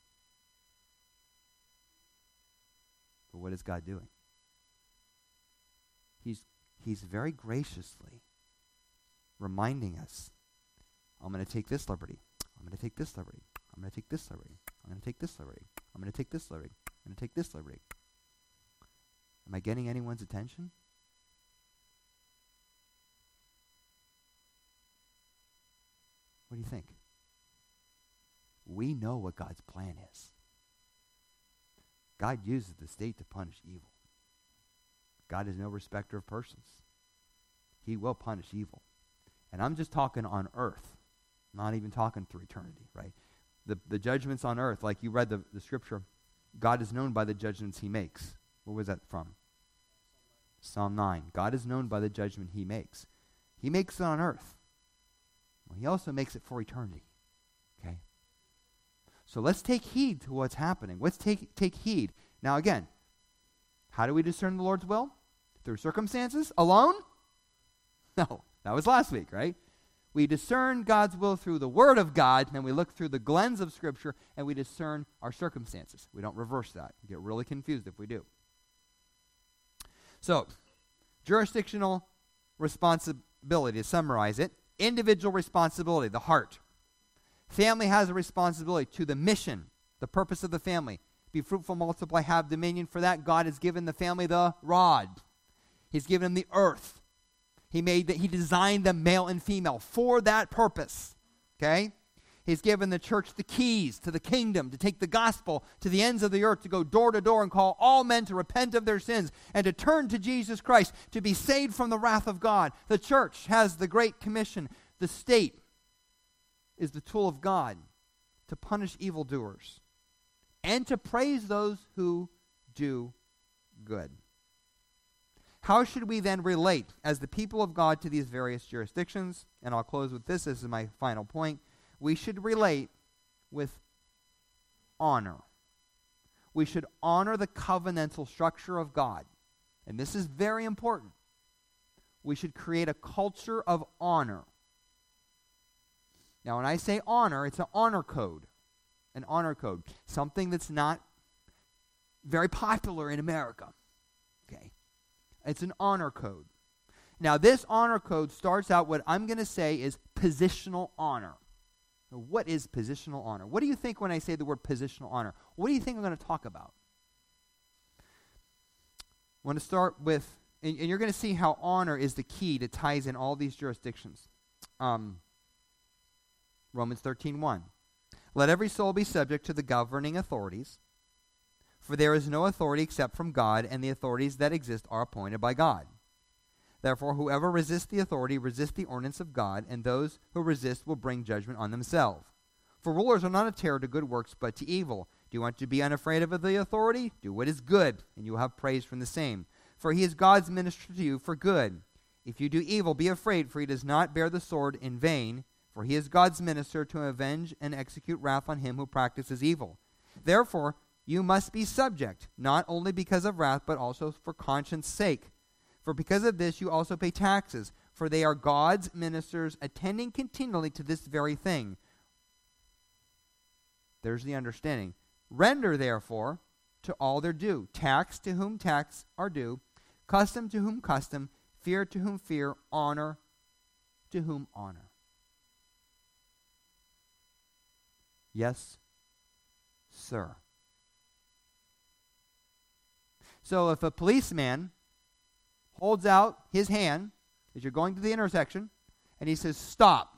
But what is God doing? He's, he's very graciously reminding us, I'm going to take this liberty. I'm going to take this liberty. I'm going to take this liberty. I'm going to take this liberty. I'm going to take this liberty. I'm going to take this liberty. Am I getting anyone's attention? What do you think? We know what God's plan is. God uses the state to punish evil. God is no respecter of persons. He will punish evil. And I'm just talking on earth, not even talking through eternity, right? The, the judgments on earth, like you read the, the scripture, God is known by the judgments he makes. Where was that from? Psalm nine. God is known by the judgment he makes. He makes it on earth. Well, he also makes it for eternity. Okay? So let's take heed to what's happening. Let's take, take heed. Now again, how do we discern the Lord's will? Through circumstances alone? No, that was last week, right? We discern God's will through the Word of God, and we look through the lens of Scripture, and we discern our circumstances. We don't reverse that. We get really confused if we do. So, jurisdictional responsibility, to summarize it, individual responsibility, the heart. Family has a responsibility to the mission, the purpose of the family. Be fruitful, multiply, have dominion. For that, God has given the family the rod. He's given them the earth. He made that. He designed them male and female for that purpose. Okay? He's given the church the keys to the kingdom, to take the gospel to the ends of the earth, to go door to door and call all men to repent of their sins and to turn to Jesus Christ, to be saved from the wrath of God. The church has the Great Commission. The state is the tool of God to punish evildoers and to praise those who do good. How should we then relate as the people of God to these various jurisdictions? And I'll close with this. This is my final point. We should relate with honor. We should honor the covenantal structure of God. And this is very important. We should create a culture of honor. Now, when I say honor, it's an honor code. An honor code. Something that's not very popular in America. Okay? It's an honor code. Now, this honor code starts out, what I'm going to say is positional honor. What is positional honor? What do you think when I say the word positional honor? What do you think I'm going to talk about? I want to start with, and, and you're going to see how honor is the key that ties in all these jurisdictions. Um, Romans thirteen one. Let every soul be subject to the governing authorities, for there is no authority except from God, and the authorities that exist are appointed by God. Therefore, whoever resists the authority resists the ordinance of God, and those who resist will bring judgment on themselves. For rulers are not a terror to good works, but to evil. Do you want to be unafraid of the authority? Do what is good, and you will have praise from the same. For he is God's minister to you for good. If you do evil, be afraid, for he does not bear the sword in vain, for he is God's minister to avenge and execute wrath on him who practices evil. Therefore, you must be subject, not only because of wrath, but also for conscience' sake. For because of this you also pay taxes, for they are God's ministers, attending continually to this very thing. There's the understanding. Render, therefore, to all their due. Tax to whom tax are due, custom to whom custom, fear to whom fear, honor to whom honor. Yes, sir. So if a policeman holds out his hand as you're going to the intersection, and he says, stop.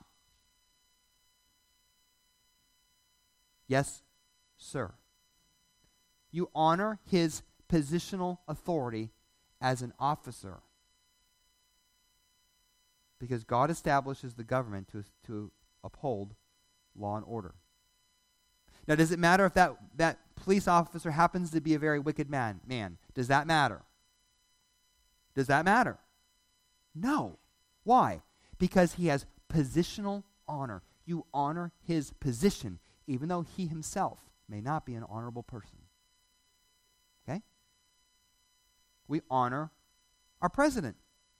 Yes, sir. You honor his positional authority as an officer, because God establishes the government to, to uphold law and order. Now, does it matter if that, that police officer happens to be a very wicked man? Man, does that matter? Does that matter? No. Why? Because he has positional honor. You honor his position, even though he himself may not be an honorable person. Okay? We honor our president.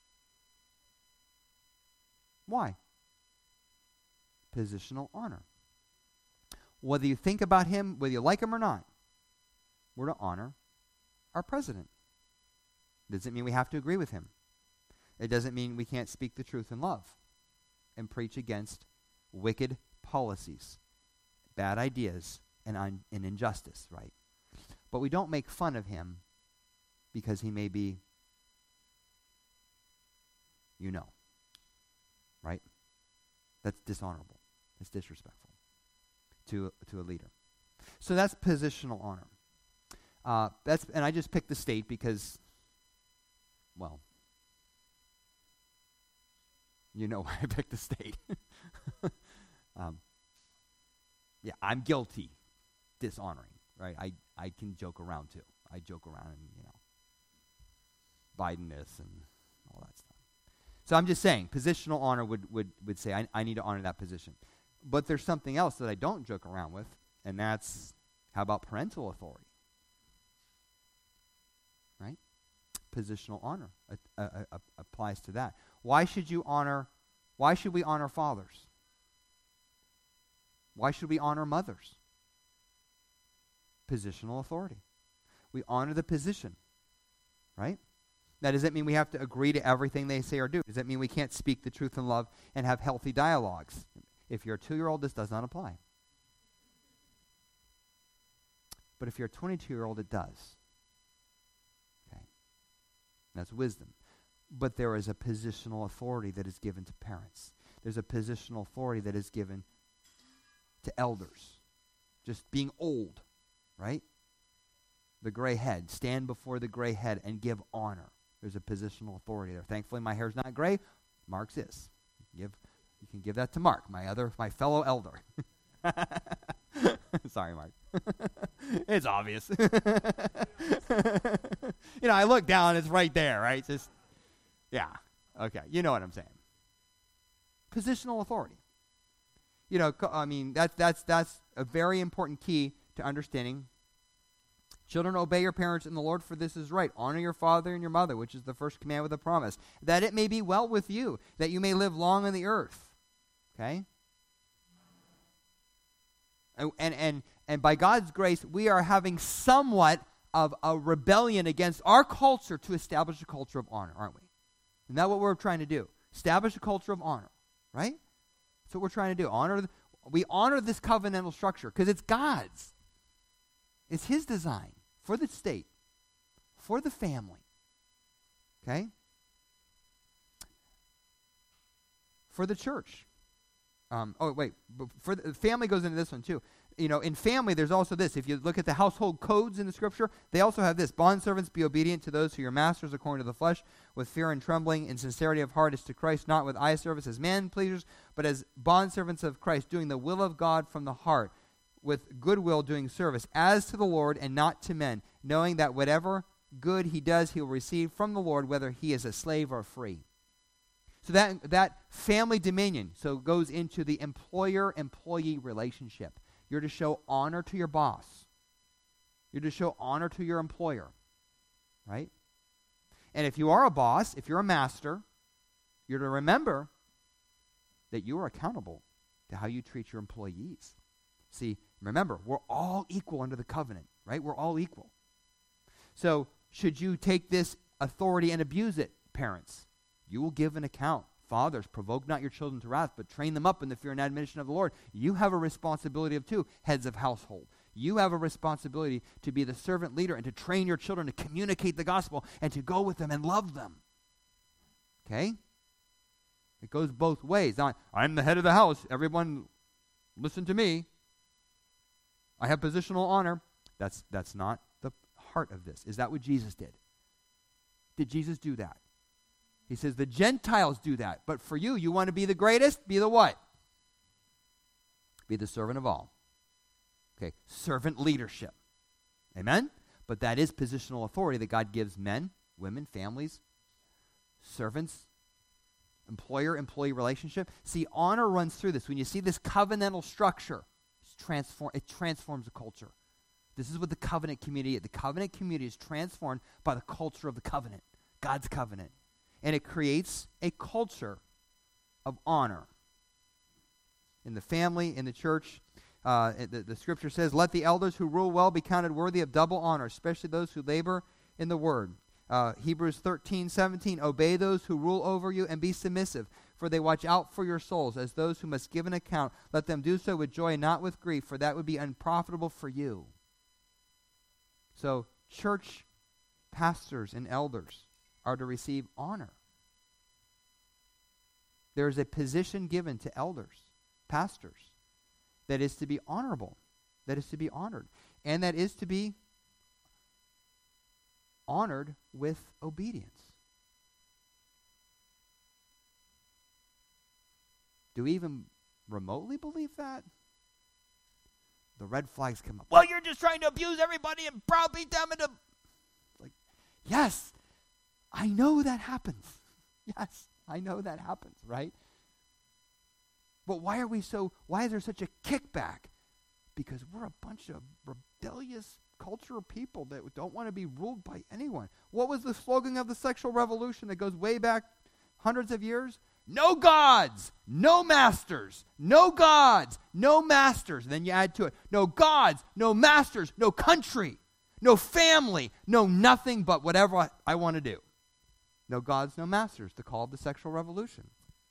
Why? Positional honor. Whether you think about him, whether you like him or not, we're to honor our president. Doesn't mean we have to agree with him. It doesn't mean we can't speak the truth in love and preach against wicked policies, bad ideas, and, un- and injustice, right? But we don't make fun of him because he may be, you know, right? That's dishonorable. It's disrespectful to, to a leader. So that's positional honor. Uh, that's and I just picked the state because, well, you know why I picked the state. um, yeah, I'm guilty dishonoring, right? I, I can joke around too. I joke around and, you know, Biden this and all that stuff. So I'm just saying, positional honor would, would, would say I, I need to honor that position. But there's something else that I don't joke around with, and that's, how about parental authority? Right? Positional honor uh, uh, uh, applies to that. Why should you honor, why should we honor fathers? Why should we honor mothers? Positional authority. We honor the position, right? Now, does that mean we have to agree to everything they say or do? Does that mean we can't speak the truth in love and have healthy dialogues? If you're a two-year-old, this does not apply. But if you're a twenty-two-year-old, it does. Okay. That's wisdom. But there is a positional authority that is given to parents. There's a positional authority that is given to elders. Just being old, right? The gray head. Stand before the gray head and give honor. There's a positional authority there. Thankfully, my hair's not gray. Mark's is. You can give, you can give that to Mark, my other, my fellow elder. Sorry, Mark. It's obvious. You know, I look down, it's right there, right? It's just, yeah. Okay, you know what I'm saying. Positional authority. You know, I mean, that's that's that's a very important key to understanding. Children, obey your parents in the Lord, for this is right. Honor your father and your mother, which is the first command with a promise, that it may be well with you, that you may live long on the earth. Okay? And and and, and by God's grace, we are having somewhat of a rebellion against our culture to establish a culture of honor, aren't we? Isn't that what we're trying to do? Establish a culture of honor, right? That's what we're trying to do. Honor. The, we honor this covenantal structure because it's God's. It's his design for the state, for the family. Okay? For the church. Um, oh, wait. For the family goes into this one too. You know, in family, there's also this. If you look at the household codes in the scripture, they also have this. Bondservants, be obedient to those who are your masters according to the flesh, with fear and trembling, in sincerity of heart as to Christ, not with eye service as man pleasers, but as bondservants of Christ, doing the will of God from the heart, with goodwill doing service, as to the Lord and not to men, knowing that whatever good he does, he will receive from the Lord, whether he is a slave or free. So that that family dominion so goes into the employer-employee relationship. You're to show honor to your boss. You're to show honor to your employer, right? And if you are a boss, if you're a master, you're to remember that you are accountable to how you treat your employees. See, remember, we're all equal under the covenant, right? We're all equal. So, should you take this authority and abuse it, parents? You will give an account. Fathers, provoke not your children to wrath, but train them up in the fear and admonition of the Lord. You have a responsibility of two, heads of household. You have a responsibility to be the servant leader and to train your children to communicate the gospel and to go with them and love them. Okay? It goes both ways. Not, I'm the head of the house. Everyone listen to me. I have positional honor. That's that's not the heart of this. Is that what Jesus did? Did Jesus do that? He says the Gentiles do that. But for you, you want to be the greatest? Be the what? Be the servant of all. Okay, servant leadership. Amen? But that is positional authority that God gives men, women, families, servants, employer-employee relationship. See, honor runs through this. When you see this covenantal structure, it's transform, it transforms a culture. This is what the covenant community is. The covenant community is transformed by the culture of the covenant, God's covenant. And it creates a culture of honor. In the family, in the church, uh, the, the scripture says, let the elders who rule well be counted worthy of double honor, especially those who labor in the word. Uh, Hebrews thirteen seventeen, obey those who rule over you and be submissive, for they watch out for your souls as those who must give an account. Let them do so with joy and not with grief, for that would be unprofitable for you. So church pastors and elders are to receive honor. There is a position given to elders, pastors, that is to be honorable, that is to be honored, and that is to be honored with obedience. Do we even remotely believe that? The red flags come up. Well, you're just trying to abuse everybody and browbeat them into... Like, yes, I know that happens. Yes, I know that happens, right? But why are we so, why is there such a kickback? Because we're a bunch of rebellious culture of people that don't want to be ruled by anyone. What was the slogan of the sexual revolution that goes way back hundreds of years? No gods, no masters, no gods, no masters. And then you add to it, no gods, no masters, no country, no family, no nothing but whatever I, I want to do. No gods, no masters, the call of the sexual revolution.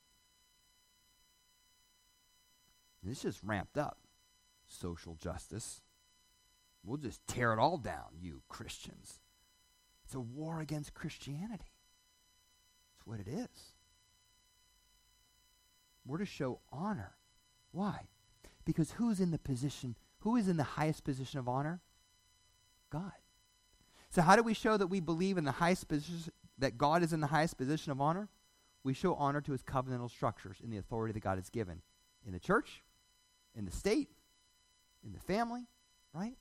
And this just ramped up. Social justice. We'll just tear it all down, you Christians. It's a war against Christianity. That's what it is. We're to show honor. Why? Because who's in the position, who is in the highest position of honor? God. So how do we show that we believe in the highest position, that God is in the highest position of honor? We show honor to his covenantal structures in the authority that God has given in the church, in the state, in the family, right?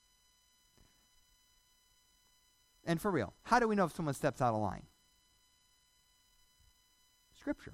And for real, how do we know if someone steps out of line? Scripture.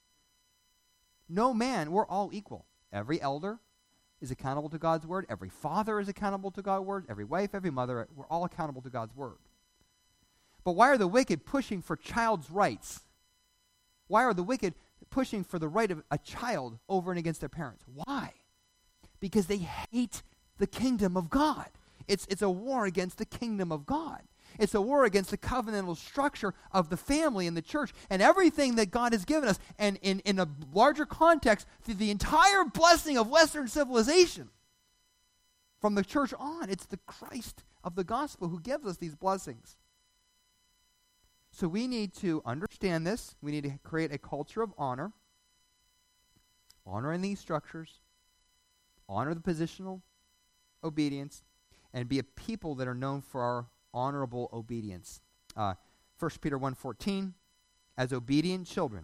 No man, we're all equal. Every elder is accountable to God's word. Every father is accountable to God's word. Every wife, every mother, we're all accountable to God's word. But why are the wicked pushing for child's rights? Why are the wicked pushing for the right of a child over and against their parents? Why? Because they hate the kingdom of God. It's, it's a war against the kingdom of God. It's a war against the covenantal structure of the family and the church and everything that God has given us. And in, in a larger context, through the entire blessing of Western civilization, from the church on, it's the Christ of the gospel who gives us these blessings. So we need to understand this. We need to create a culture of honor. Honor in these structures. Honor the positional obedience. And be a people that are known for our honorable obedience. Uh, First Peter one fourteen, as obedient children.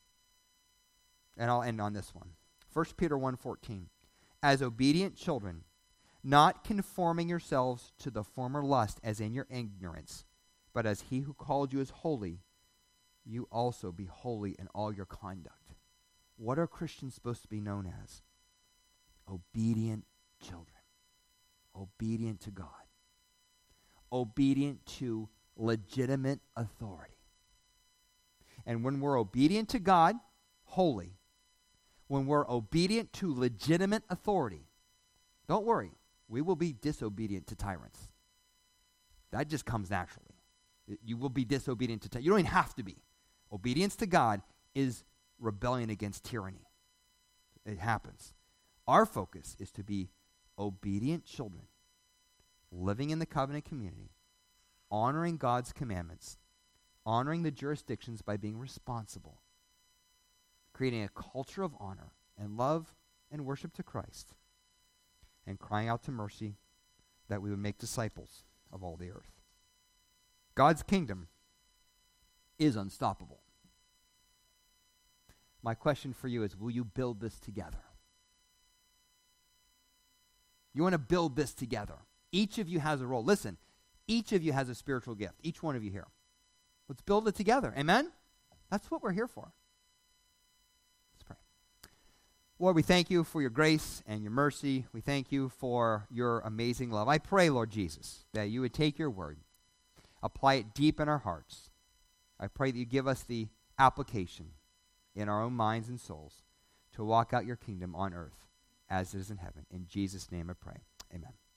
And I'll end on this one. First Peter one fourteen, as obedient children, not conforming yourselves to the former lust as in your ignorance, but as he who called you is holy, you also be holy in all your conduct. What are Christians supposed to be known as? Obedient children. Obedient to God. Obedient to legitimate authority. And when we're obedient to God, holy, when we're obedient to legitimate authority, don't worry, we will be disobedient to tyrants. That just comes naturally. You will be disobedient to tyrants. You don't even have to be. Obedience to God is rebellion against tyranny. It happens. Our focus is to be obedient children, living in the covenant community, honoring God's commandments, honoring the jurisdictions by being responsible, creating a culture of honor and love and worship to Christ, and crying out to mercy that we would make disciples of all the earth. God's kingdom is unstoppable. My question for you is, will you build this together? You want to build this together. Each of you has a role. Listen, each of you has a spiritual gift. Each one of you here. Let's build it together. Amen? That's what we're here for. Let's pray. Lord, we thank you for your grace and your mercy. We thank you for your amazing love. I pray, Lord Jesus, that you would take your word, apply it deep in our hearts. I pray that you give us the application in our own minds and souls to walk out your kingdom on earth as it is in heaven. In Jesus' name I pray. Amen.